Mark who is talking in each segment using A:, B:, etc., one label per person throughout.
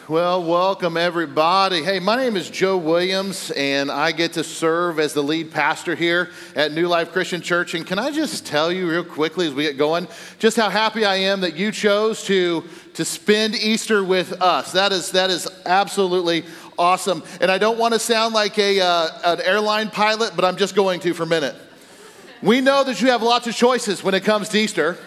A: Well, welcome everybody. Hey, my name is Joe Williams, and I get to serve as the lead pastor here at New Life Christian Church. And can I just tell you real quickly as we get going, just how happy I am that you chose to spend Easter with us. That is absolutely awesome. And I don't want to sound like an airline pilot, but I'm just going to for a minute. We know that you have lots of choices when it comes to Easter.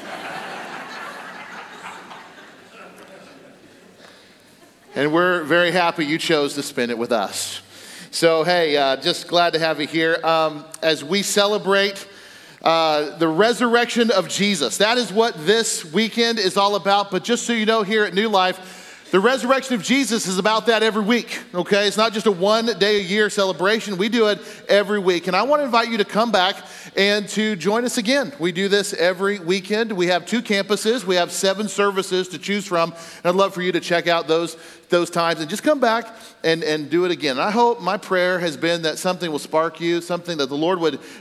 A: And we're very happy you chose to spend it with us. So, hey, just glad to have you here. As we celebrate the resurrection of Jesus, that is what this weekend is all about. But just so you know, here at New Life, the resurrection of Jesus is about that every week, okay? It's not just a one-day-a-year celebration. We do it every week. And I want to invite you to come back and to join us again. We do this every weekend. We have 2 campuses. We have 7 services to choose from. And I'd love for you to check out those times and just come back and do it again. And I hope, my prayer has been that something will spark you, something that the Lord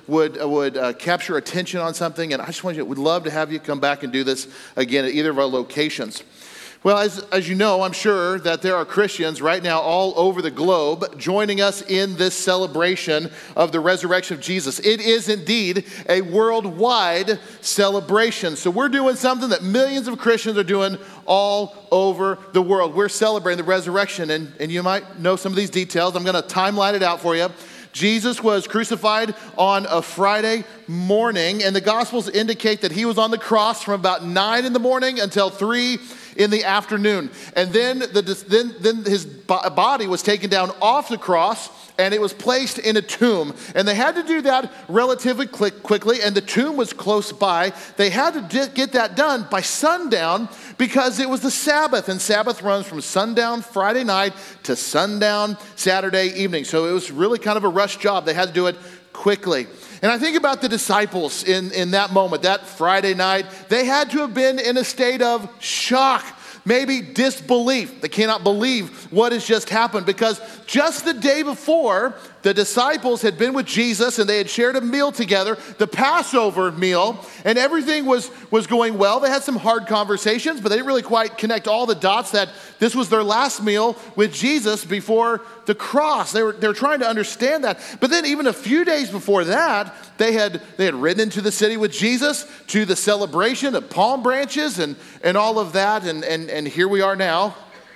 A: would capture attention on something. And I just would love to have you come back and do this again at either of our locations. Well, as you know, I'm sure that there are Christians right now all over the globe joining us in this celebration of the resurrection of Jesus. It is indeed a worldwide celebration. So we're doing something that millions of Christians are doing all over the world. We're celebrating the resurrection, and you might know some of these details. I'm going to timeline it out for you. Jesus was crucified on a Friday morning, and the Gospels indicate that he was on the cross from about 9 in the morning until 3 in the afternoon. And then his body was taken down off the cross, and it was placed in a tomb. And they had to do that relatively quickly, and the tomb was close by. They had to get that done by sundown because it was the Sabbath, and Sabbath runs from sundown Friday night to sundown Saturday evening. So it was really kind of a rush job. They had to do it quickly. And I think about the disciples in that moment, that Friday night. They had to have been in a state of shock, maybe disbelief. They cannot believe what has just happened because just the day before, the disciples had been with Jesus and they had shared a meal together, the Passover meal, and everything was going well. They had some hard conversations, but they didn't really quite connect all the dots that this was their last meal with Jesus before the cross. They were trying to understand that. But then even a few days before that, they had ridden into the city with Jesus to the celebration of palm branches and all of that. And here we are now,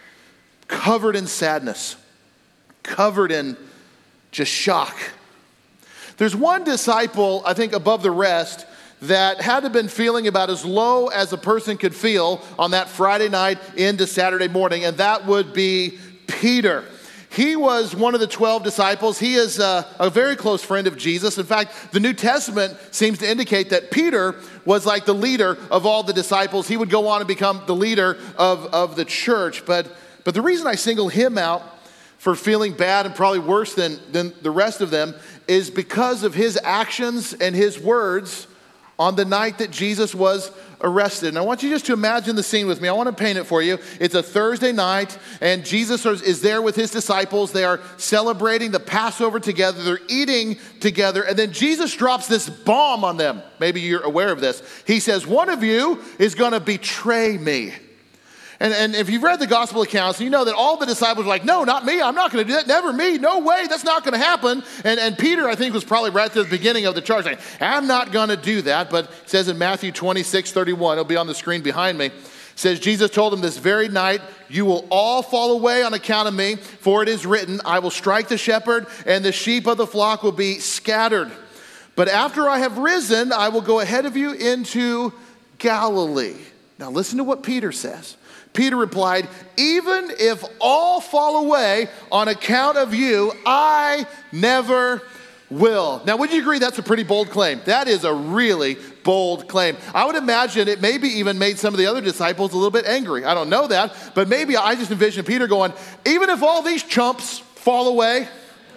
A: covered in sadness, covered in just shock. There's one disciple, I think, above the rest that had to have been feeling about as low as a person could feel on that Friday night into Saturday morning, and that would be Peter. He was one of the 12 disciples. He is a very close friend of Jesus. In fact, the New Testament seems to indicate that Peter was like the leader of all the disciples. He would go on and become the leader of the church. But the reason I single him out for feeling bad and probably worse than the rest of them is because of his actions and his words on the night that Jesus was arrested. And I want you just to imagine the scene with me. I want to paint it for you. It's a Thursday night, and Jesus is there with his disciples. They are celebrating the Passover together. They're eating together, and then Jesus drops this bomb on them. Maybe you're aware of this. He says, one of you is going to betray me. And if you've read the gospel accounts, you know that all the disciples were like, no, not me. I'm not going to do that. Never me. No way. That's not going to happen. And Peter, I think, was probably right at the beginning of the charge saying, I'm not going to do that. But it says in Matthew 26:31, it'll be on the screen behind me. It says, Jesus told him, this very night, you will all fall away on account of me, for it is written, I will strike the shepherd, and the sheep of the flock will be scattered. But after I have risen, I will go ahead of you into Galilee. Now listen to what Peter says. Peter replied, even if all fall away on account of you, I never will. Now, would you agree that's a pretty bold claim? That is a really bold claim. I would imagine it maybe even made some of the other disciples a little bit angry. I don't know that, but maybe I just envision Peter going, even if all these chumps fall away,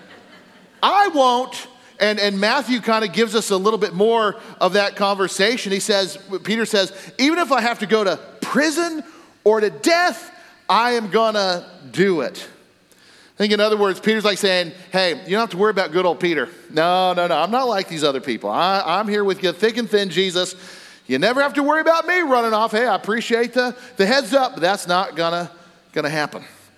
A: I won't. And Matthew kind of gives us a little bit more of that conversation. Peter says, even if I have to go to prison or to death, I am gonna do it. I think in other words, Peter's like saying, hey, you don't have to worry about good old Peter. No, I'm not like these other people. I'm here with you thick and thin, Jesus. You never have to worry about me running off. Hey, I appreciate the heads up, but that's not gonna happen.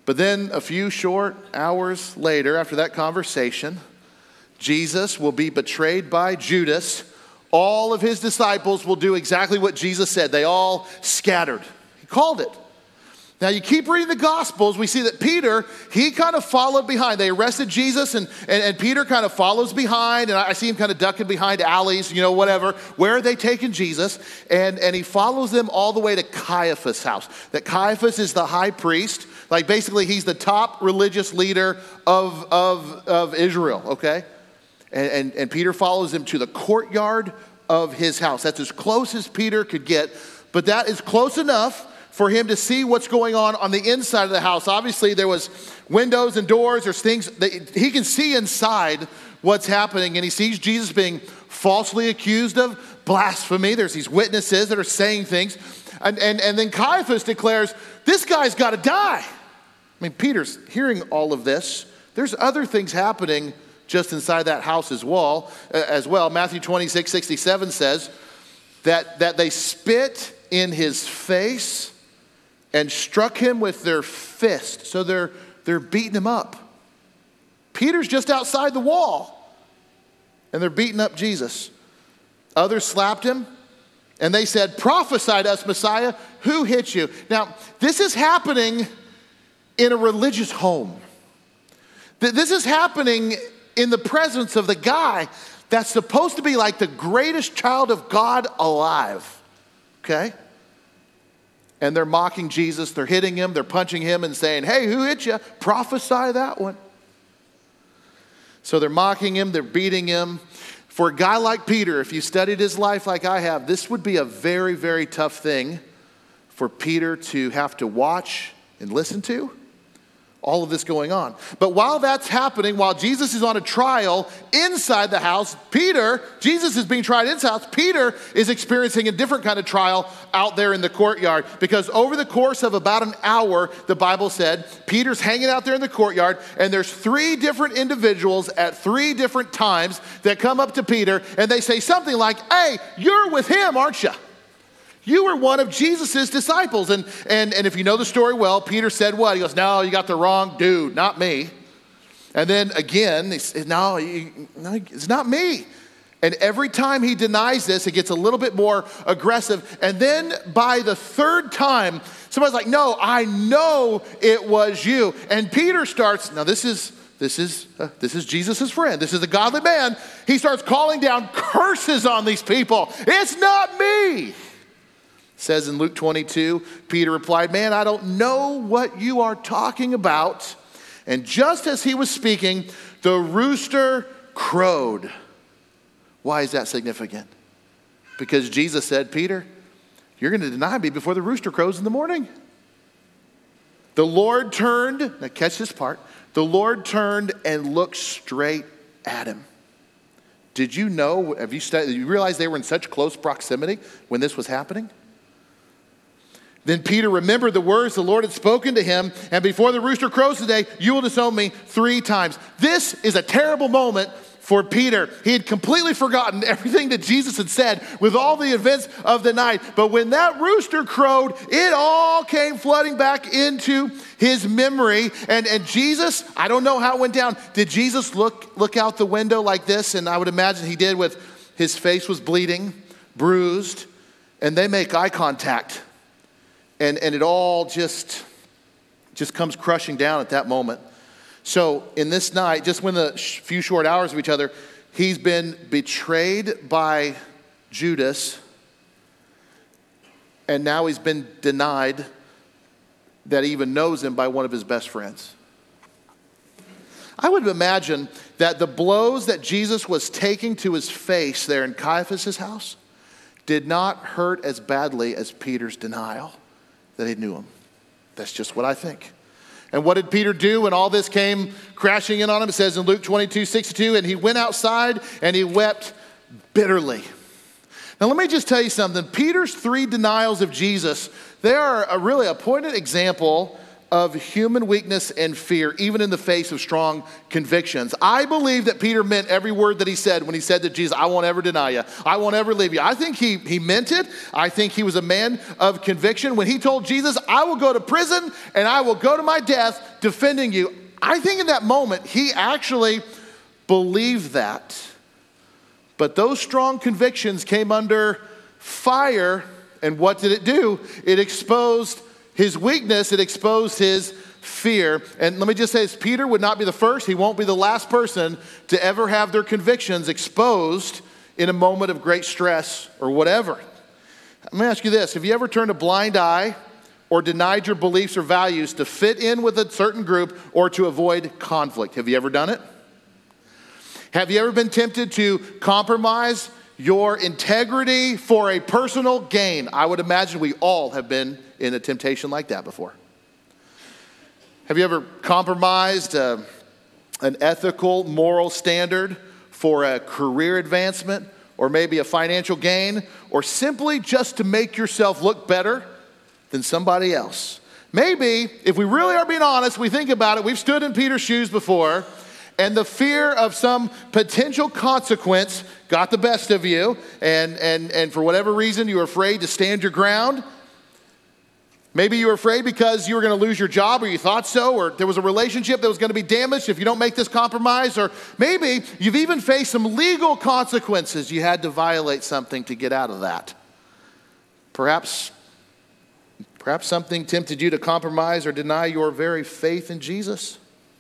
A: But then a few short hours later, after that conversation, Jesus will be betrayed by Judas. All of his disciples will do exactly what Jesus said. They all scattered. He called it. Now you keep reading the Gospels, we see that Peter, he kind of followed behind. They arrested Jesus and Peter kind of follows behind, and I see him kind of ducking behind alleys, whatever. Where are they taking Jesus? And he follows them all the way to Caiaphas' house. That Caiaphas is the high priest. Like basically he's the top religious leader of Israel, okay? And Peter follows him to the courtyard of his house. That's as close as Peter could get, but that is close enough for him to see what's going on the inside of the house. Obviously, there was windows and doors. There's things that he can see inside what's happening, and he sees Jesus being falsely accused of blasphemy. There's these witnesses that are saying things, and then Caiaphas declares, this guy's got to die. I mean, Peter's hearing all of this. There's other things happening just inside that house as well. Matthew 26:67 says that they spit in his face and struck him with their fist. So they're beating him up. Peter's just outside the wall, and they're beating up Jesus. Others slapped him, and they said, prophesy to us, Messiah, who hit you? Now, this is happening in a religious home. This is happening in the presence of the guy that's supposed to be like the greatest child of God alive, okay? And they're mocking Jesus, they're hitting him, they're punching him and saying, hey, who hit you? Prophesy that one. So they're mocking him, they're beating him. For a guy like Peter, if you studied his life like I have, this would be a very, very tough thing for Peter to have to watch and listen to. All of this going on. But while that's happening, while Jesus is on a trial inside the house, Jesus is being tried inside the house, Peter is experiencing a different kind of trial out there in the courtyard. Because over the course of about an hour, the Bible said, Peter's hanging out there in the courtyard, and there's 3 different individuals at 3 different times that come up to Peter, and they say something like, hey, you're with him, aren't you? You were one of Jesus' disciples. And if you know the story well, Peter said what? He goes, no, you got the wrong dude, not me. And then again, he said, no, it's not me. And every time he denies this, it gets a little bit more aggressive. And then by the 3rd time, somebody's like, no, I know it was you. And Peter starts, now this is Jesus' friend. This is a godly man. He starts calling down curses on these people. It's not me. Says in Luke 22, Peter replied, man, I don't know what you are talking about. And just as he was speaking, the rooster crowed. Why is that significant? Because Jesus said, Peter, you're going to deny me before the rooster crows in the morning. The Lord turned, now catch this part, the Lord turned and looked straight at him. Did you know, you realize they were in such close proximity when this was happening? Then Peter remembered the words the Lord had spoken to him, and before the rooster crows today, you will disown me 3 times. This is a terrible moment for Peter. He had completely forgotten everything that Jesus had said with all the events of the night. But when that rooster crowed, it all came flooding back into his memory. And Jesus, I don't know how it went down. Did Jesus look out the window like this? And I would imagine he did, with his face was bleeding, bruised, and they make eye contact. And it all just comes crushing down at that moment. So in this night, just within a few short hours of each other, he's been betrayed by Judas, and now he's been denied that he even knows him by one of his best friends. I would imagine that the blows that Jesus was taking to his face there in Caiaphas' house did not hurt as badly as Peter's denial that he knew him. That's just what I think. And what did Peter do when all this came crashing in on him? It says in Luke 22:62, and he went outside and he wept bitterly. Now let me just tell you something. Peter's 3 denials of Jesus, they are really a pointed example of human weakness and fear, even in the face of strong convictions. I believe that Peter meant every word that he said when he said to Jesus, I won't ever deny you. I won't ever leave you. I think he meant it. I think he was a man of conviction. When he told Jesus, I will go to prison and I will go to my death defending you, I think in that moment he actually believed that. But those strong convictions came under fire, and what did it do? It exposed his weakness, it exposed his fear. And let me just say this, Peter would not be the first, he won't be the last person to ever have their convictions exposed in a moment of great stress or whatever. Let me ask you this, have you ever turned a blind eye or denied your beliefs or values to fit in with a certain group or to avoid conflict? Have you ever done it? Have you ever been tempted to compromise your integrity for a personal gain? I would imagine we all have been in a temptation like that before. Have you ever compromised an ethical, moral standard for a career advancement or maybe a financial gain or simply just to make yourself look better than somebody else? Maybe, if we really are being honest, we think about it, we've stood in Peter's shoes before, and the fear of some potential consequence got the best of you, and for whatever reason you were afraid to stand your ground. Maybe you were afraid because you were going to lose your job, or you thought so, or there was a relationship that was going to be damaged if you don't make this compromise, or maybe you've even faced some legal consequences. You had to violate something to get out of that. Perhaps something tempted you to compromise or deny your very faith in Jesus.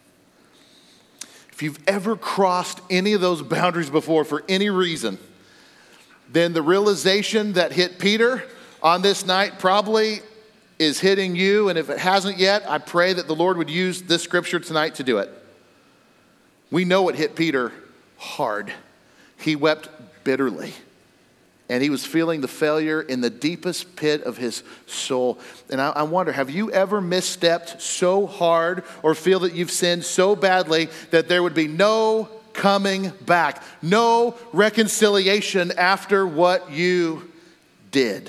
A: If you've ever crossed any of those boundaries before for any reason, then the realization that hit Peter on this night probably is hitting you. And if it hasn't yet, I pray that the Lord would use this scripture tonight to do it. We know it hit Peter hard. He wept bitterly. And he was feeling the failure in the deepest pit of his soul. And I wonder, have you ever misstepped so hard or feel that you've sinned so badly that there would be no coming back, no reconciliation after what you did?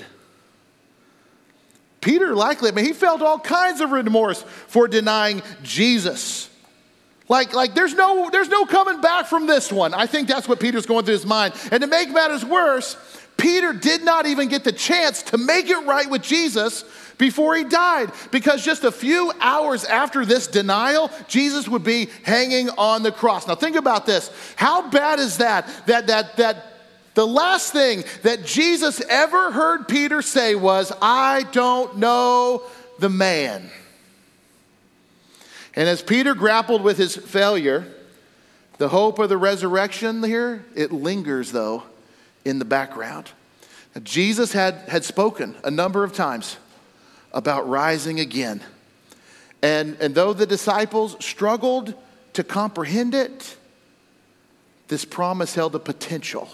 A: Peter likely, he felt all kinds of remorse for denying Jesus. Like there's no coming back from this one. I think that's what Peter's going through his mind. And to make matters worse, Peter did not even get the chance to make it right with Jesus before he died, because just a few hours after this denial, Jesus would be hanging on the cross. Now think about this. How bad is that the last thing that Jesus ever heard Peter say was, I don't know the man. And as Peter grappled with his failure, the hope of the resurrection here, it lingers though in the background. Now, Jesus had spoken a number of times about rising again. And though the disciples struggled to comprehend it, this promise held a potential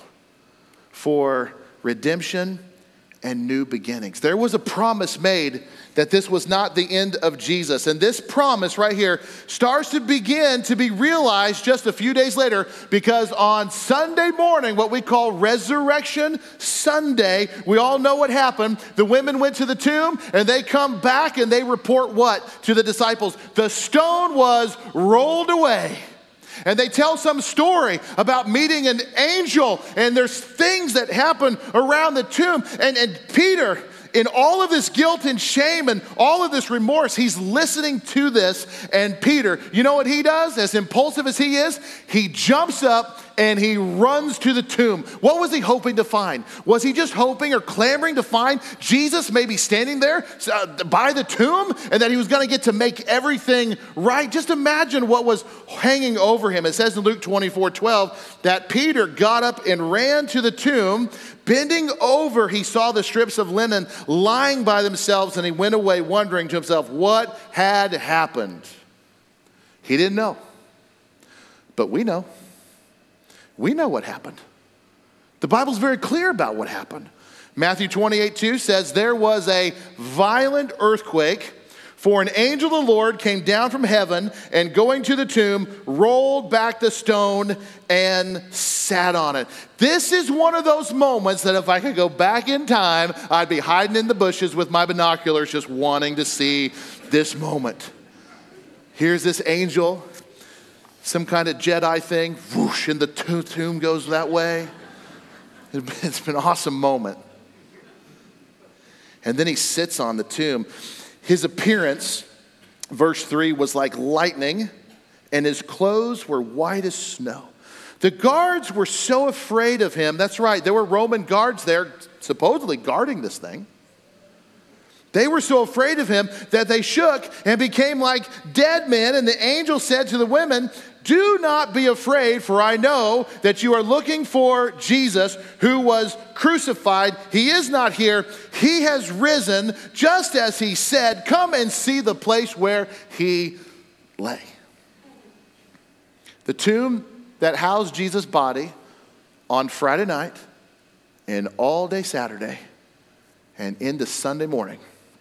A: for redemption and new beginnings. There was a promise made that this was not the end of Jesus. And this promise right here starts to begin to be realized just a few days later, because on Sunday morning, what we call Resurrection Sunday, we all know what happened. The women went to the tomb and they come back and they report what to the disciples? The stone was rolled away. And they tell some story about meeting an angel, and there's things that happen around the tomb. And Peter, in all of this guilt and shame and all of this remorse, he's listening to this. And Peter, you know what he does? As impulsive as he is, he jumps up and he runs to the tomb. What was he hoping to find? Was he just hoping or clamoring to find Jesus maybe standing there by the tomb, and that he was going to get to make everything right? Just imagine what was hanging over him. It says in Luke 24:12 that Peter got up and ran to the tomb. Bending over, he saw the strips of linen lying by themselves, and he went away wondering to himself what had happened. He didn't know, but we know. We know what happened. The Bible's very clear about what happened. Matthew 28:2 says, there was a violent earthquake, for an angel of the Lord came down from heaven and going to the tomb, rolled back the stone and sat on it. This is one of those moments that if I could go back in time, I'd be hiding in the bushes with my binoculars just wanting to see this moment. Here's this angel, some kind of Jedi thing, whoosh, and the tomb goes that way. It's been an awesome moment. And then he sits on the tomb. His appearance, verse 3, was like lightning, and his clothes were white as snow. The guards were so afraid of him. That's right, there were Roman guards there supposedly guarding this thing. They were so afraid of him that they shook and became like dead men. And the angel said to the women, "Do not be afraid, for I know that you are looking for Jesus who was crucified. He is not here. He has risen, just as he said. Come and see the place where he lay." The tomb that housed Jesus' body on Friday night and all day Saturday and into Sunday morning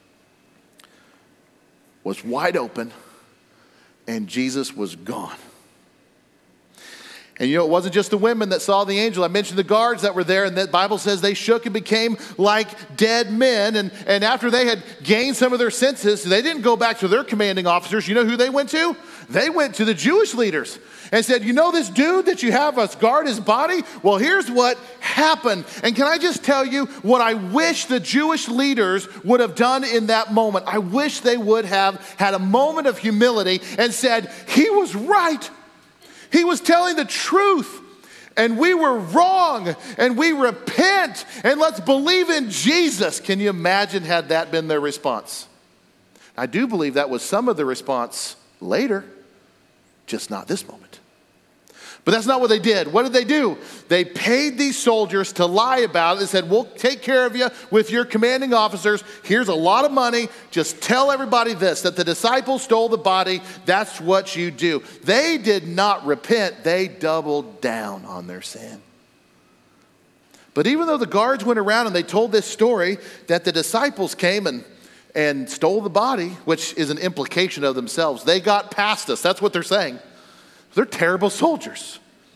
A: was wide open, and Jesus was gone. And you know, it wasn't just the women that saw the angel. I mentioned the guards that were there, and the Bible says they shook and became like dead men. And after they had gained some of their senses, they didn't go back to their commanding officers. You know who they went to? They went to the Jewish leaders and said, "You know this dude that you have us guard his body? Well, here's what happened." And can I just tell you what I wish the Jewish leaders would have done in that moment? I wish they would have had a moment of humility and said, "He was right. He was telling the truth, and we were wrong, and we repent, and let's believe in Jesus." Can you imagine had that been their response? I do believe that was some of the response later, just not this moment. But that's not what they did. What did they do? They paid these soldiers to lie about it. They said, "We'll take care of you with your commanding officers. Here's a lot of money. Just tell everybody this, that the disciples stole the body. That's what you do." They did not repent. They doubled down on their sin. But even though the guards went around and they told this story that the disciples came and stole the body, which is an implication of themselves. They got past us. That's what they're saying. They're terrible soldiers.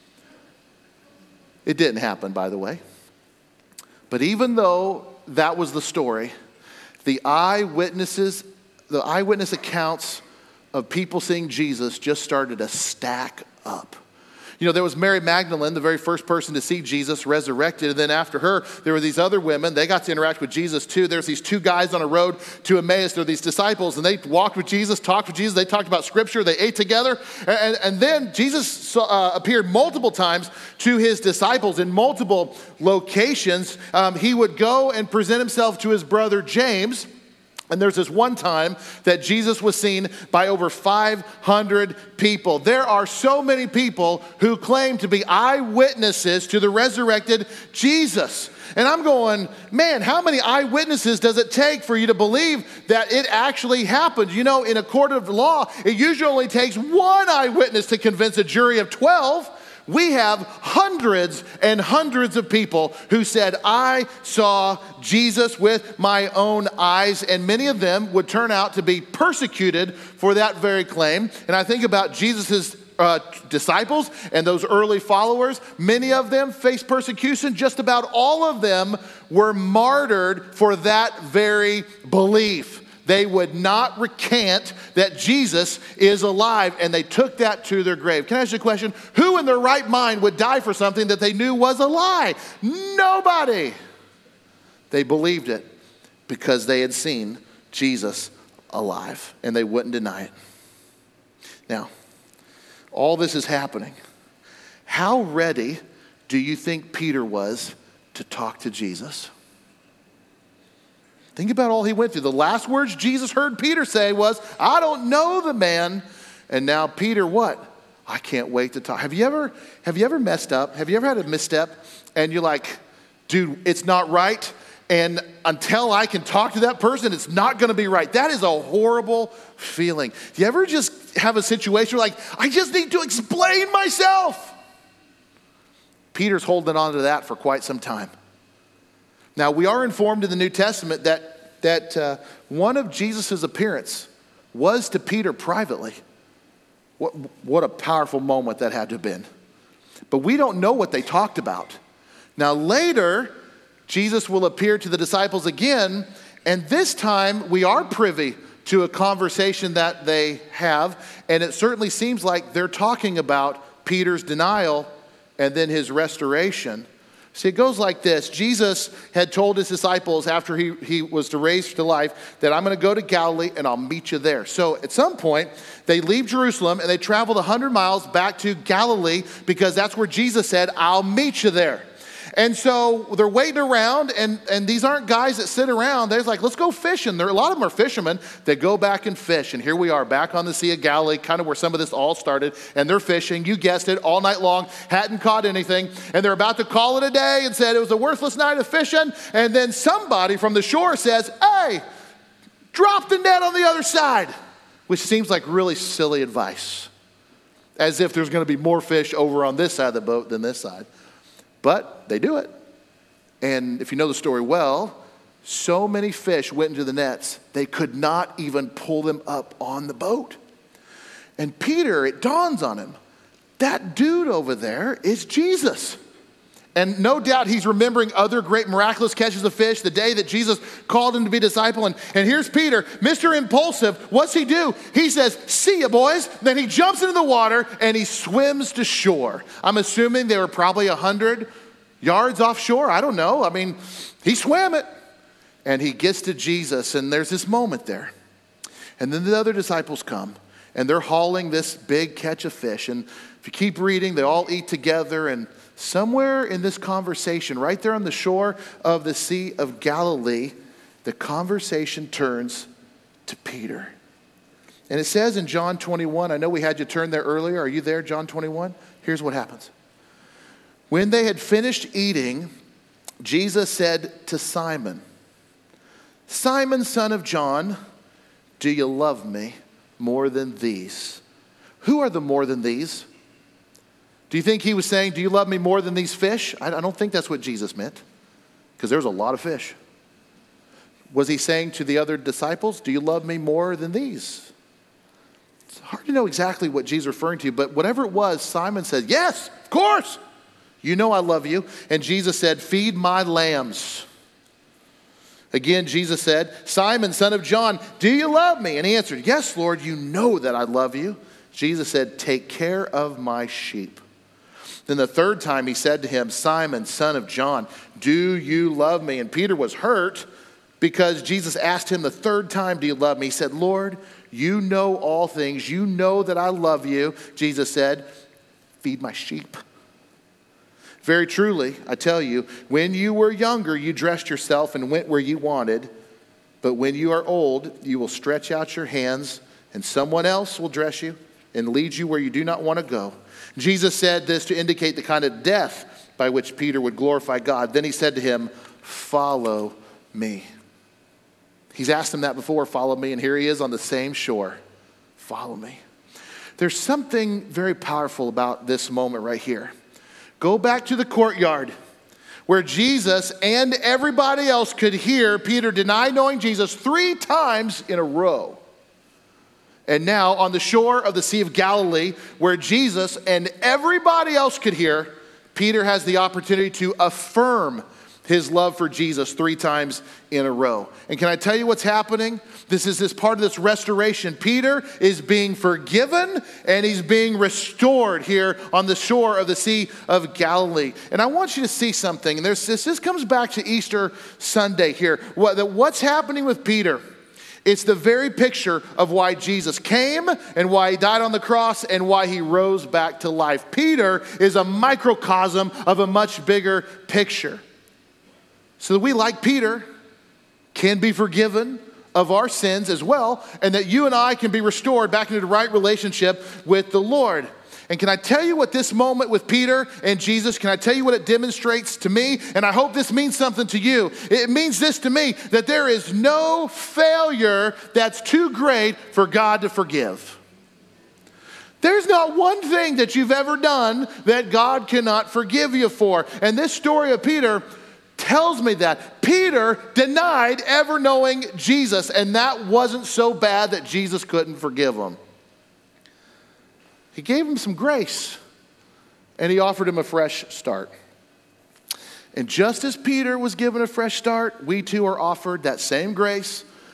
A: It didn't happen, by the way. But even though that was the story, the eyewitness accounts of people seeing Jesus just started to stack up. You know, there was Mary Magdalene, the very first person to see Jesus resurrected. And then after her, there were these other women. They got to interact with Jesus too. There's these two guys on a road to Emmaus. They're these disciples, and they walked with Jesus, talked with Jesus. They talked about Scripture. They ate together. And then Jesus appeared multiple times to his disciples in multiple locations. He would go and present himself to his brother James. And there's this one time that Jesus was seen by over 500 people. There are so many people who claim to be eyewitnesses to the resurrected Jesus. And I'm going, man, how many eyewitnesses does it take for you to believe that it actually happened? You know, in a court of law, it usually only takes one eyewitness to convince a jury of 12. We have hundreds and hundreds of people who said, "I saw Jesus with my own eyes," and many of them would turn out to be persecuted for that very claim. And I think about Jesus's disciples and those early followers. Many of them faced persecution. Just about all of them were martyred for that very belief. They would not recant that Jesus is alive, and they took that to their grave. Can I ask you a question? Who in their right mind would die for something that they knew was a lie? Nobody. They believed it because they had seen Jesus alive, and they wouldn't deny it. Now, all this is happening. How ready do you think Peter was to talk to Jesus? Think about all he went through. The last words Jesus heard Peter say was, "I don't know the man." And now Peter, what? "I can't wait to talk." Have you ever messed up? Have you ever had a misstep and you're like, "Dude, it's not right. And until I can talk to that person, it's not going to be right." That is a horrible feeling. Do you ever just have a situation where like, "I just need to explain myself"? Peter's holding on to that for quite some time. Now, we are informed in the New Testament that one of Jesus' appearance was to Peter privately. What a powerful moment that had to have been. But we don't know what they talked about. Now, later, Jesus will appear to the disciples again, and this time we are privy to a conversation that they have, and it certainly seems like they're talking about Peter's denial and then his restoration. See, it goes like this. Jesus had told his disciples after he was to raise to life that I'm going to go to Galilee and I'll meet you there. So at some point, they leave Jerusalem and they traveled 100 miles back to Galilee because that's where Jesus said, I'll meet you there. And so they're waiting around, and these aren't guys that sit around. They're like, let's go fishing. A lot of them are fishermen. They go back and fish. And here we are back on the Sea of Galilee, kind of where some of this all started. And they're fishing, you guessed it, all night long, hadn't caught anything. And they're about to call it a day and said it was a worthless night of fishing. And then somebody from the shore says, hey, drop the net on the other side, which seems like really silly advice, as if there's going to be more fish over on this side of the boat than this side. But they do it. And if you know the story well, so many fish went into the nets, they could not even pull them up on the boat. And Peter, it dawns on him, that dude over there is Jesus. And no doubt he's remembering other great miraculous catches of fish, the day that Jesus called him to be a disciple. And here's Peter, Mr. Impulsive. What's he do? He says, see ya, boys. Then he jumps into the water and he swims to shore. I'm assuming they were probably 100 yards offshore. I don't know. I mean, he swam it. And he gets to Jesus, and there's this moment there. And then the other disciples come, and they're hauling this big catch of fish. And if you keep reading, they all eat together, and somewhere in this conversation, right there on the shore of the Sea of Galilee, the conversation turns to Peter. And it says in John 21, I know we had you turn there earlier. Are you there, John 21? Here's what happens. When they had finished eating, Jesus said to Simon, Simon, son of John, do you love me more than these? Who are the more than these? Do you think he was saying, do you love me more than these fish? I don't think that's what Jesus meant, because there's a lot of fish. Was he saying to the other disciples, do you love me more than these? It's hard to know exactly what Jesus is referring to, but whatever it was, Simon said, yes, of course. You know I love you. And Jesus said, feed my lambs. Again, Jesus said, Simon, son of John, do you love me? And he answered, yes, Lord, you know that I love you. Jesus said, take care of my sheep. Then the third time he said to him, Simon, son of John, do you love me? And Peter was hurt because Jesus asked him the third time, do you love me? He said, Lord, you know all things. You know that I love you. Jesus said, feed my sheep. Very truly, I tell you, when you were younger, you dressed yourself and went where you wanted. But when you are old, you will stretch out your hands and someone else will dress you and lead you where you do not want to go. Jesus said this to indicate the kind of death by which Peter would glorify God. Then he said to him, follow me. He's asked him that before, follow me, and here he is on the same shore. Follow me. There's something very powerful about this moment right here. Go back to the courtyard where Jesus and everybody else could hear Peter deny knowing Jesus 3 times in a row. And now on the shore of the Sea of Galilee, where Jesus and everybody else could hear, Peter has the opportunity to affirm his love for Jesus 3 times in a row. And can I tell you what's happening? This is part of this restoration. Peter is being forgiven and he's being restored here on the shore of the Sea of Galilee. And I want you to see something. And this comes back to Easter Sunday here. What's happening with Peter? It's the very picture of why Jesus came and why he died on the cross and why he rose back to life. Peter is a microcosm of a much bigger picture. So that we, like Peter, can be forgiven of our sins as well, and that you and I can be restored back into the right relationship with the Lord. And can I tell you what this moment with Peter and Jesus, can I tell you what it demonstrates to me? And I hope this means something to you. It means this to me, that there is no failure that's too great for God to forgive. There's not one thing that you've ever done that God cannot forgive you for. And this story of Peter tells me that Peter denied ever knowing Jesus, and that wasn't so bad that Jesus couldn't forgive him. He gave him some grace, and he offered him a fresh start. And just as Peter was given a fresh start, we too are offered that same grace,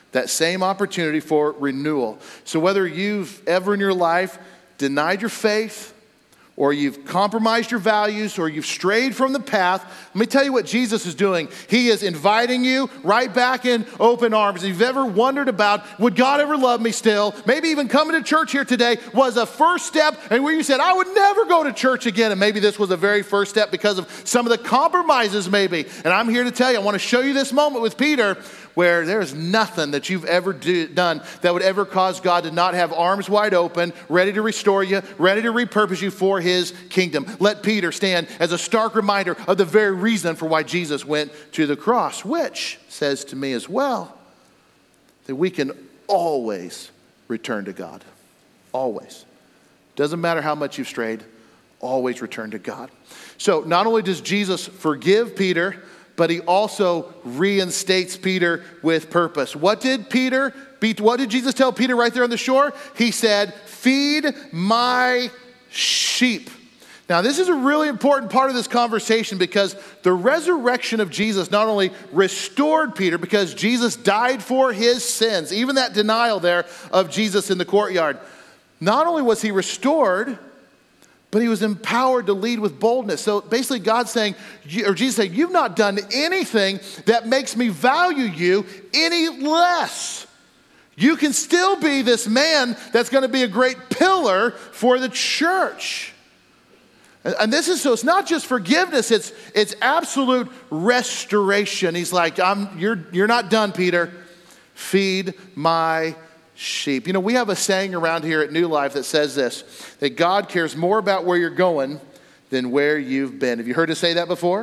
A: That same opportunity for renewal. So whether you've ever in your life denied your faith, or you've compromised your values, or you've strayed from the path, let me tell you what Jesus is doing. He is inviting you right back in open arms. If you've ever wondered about, would God ever love me still? Maybe even coming to church here today was a first step, and where you said, I would never go to church again. And maybe this was the very first step because of some of the compromises maybe. And I'm here to tell you, I want to show you this moment with Peter where there's nothing that you've ever done that would ever cause God to not have arms wide open, ready to restore you, ready to repurpose you for his kingdom. Let Peter stand as a stark reminder of the very reason for why Jesus went to the cross, which says to me as well that we can always return to God. Always. Doesn't matter how much you've strayed, always return to God. So not only does Jesus forgive Peter, but he also reinstates Peter with purpose. What did Jesus tell Peter right there on the shore? He said, feed my sheep. Now, this is a really important part of this conversation because the resurrection of Jesus not only restored Peter because Jesus died for his sins, even that denial there of Jesus in the courtyard. Not only was he restored, but he was empowered to lead with boldness. So basically God's saying, or Jesus saying, you've not done anything that makes me value you any less. You can still be this man that's going to be a great pillar for the church. And this is, so it's not just forgiveness, it's absolute restoration. He's like, you're not done, Peter. Feed my sheep. You know, we have a saying around here at New Life that says this, that God cares more about where you're going than where you've been. Have you heard us say that before?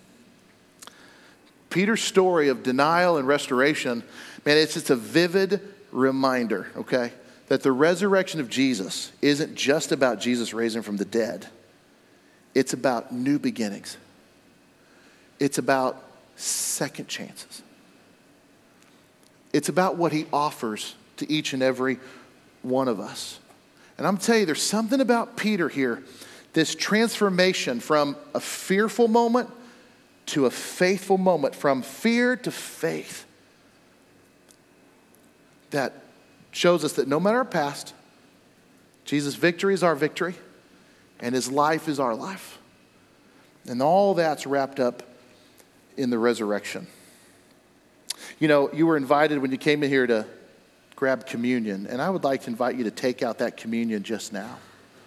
A: Peter's story of denial and restoration, man, it's a vivid reminder, okay, that the resurrection of Jesus isn't just about Jesus raising from the dead. It's about new beginnings. It's about second chances. It's about what he offers to each and every one of us. And I'm telling you, there's something about Peter here, this transformation from a fearful moment to a faithful moment, from fear to faith, that shows us that no matter our past, Jesus' victory is our victory, and his life is our life. And all that's wrapped up in the resurrection. You know, you were invited when you came in here to grab communion, and I would like to invite you to take out that communion just now.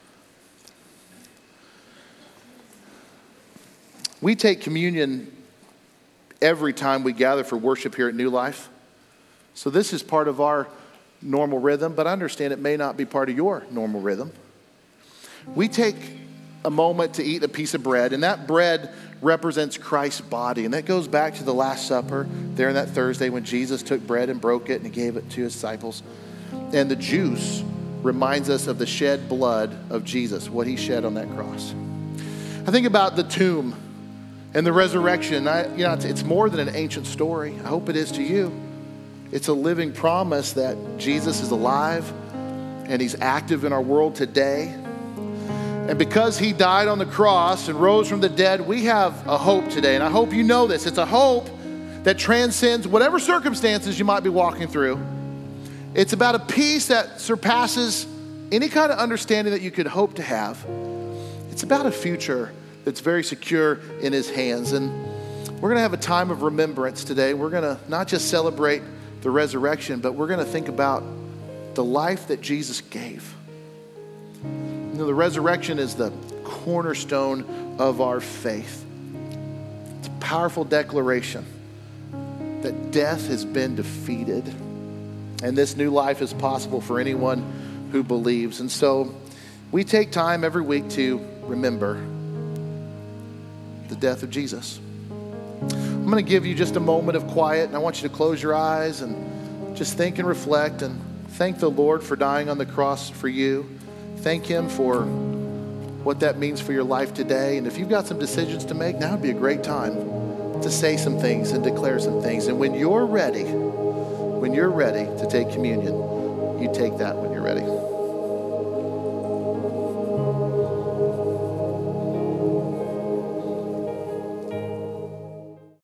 A: We take communion every time we gather for worship here at New Life. So this is part of our normal rhythm, but I understand it may not be part of your normal rhythm. We take a moment to eat a piece of bread, and that bread represents Christ's body. And that goes back to the Last Supper there on that Thursday when Jesus took bread and broke it and he gave it to his disciples. And the juice reminds us of the shed blood of Jesus, what he shed on that cross. I think about the tomb and the resurrection. It's more than an ancient story. I hope it is to you. It's a living promise that Jesus is alive and he's active in our world today. And because he died on the cross and rose from the dead, we have a hope today. And I hope you know this. It's a hope that transcends whatever circumstances you might be walking through. It's about a peace that surpasses any kind of understanding that you could hope to have. It's about a future that's very secure in his hands. And we're going to have a time of remembrance today. We're going to not just celebrate the resurrection, but we're going to think about the life that Jesus gave. You know, the resurrection is the cornerstone of our faith. It's a powerful declaration that death has been defeated and this new life is possible for anyone who believes. And so we take time every week to remember the death of Jesus. I'm going to give you just a moment of quiet, and I want you to close your eyes and just think and reflect and thank the Lord for dying on the cross for you. Thank him for what that means for your life today. And if you've got some decisions to make, now would be a great time to say some things and declare some things. And when you're ready to take communion, you take that when you're ready.